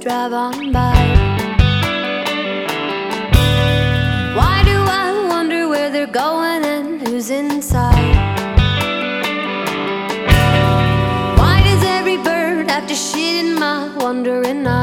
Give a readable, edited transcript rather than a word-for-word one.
drive on by. Why do I wonder where they're going and who's inside? Why does every bird have to shit in my wandering eye?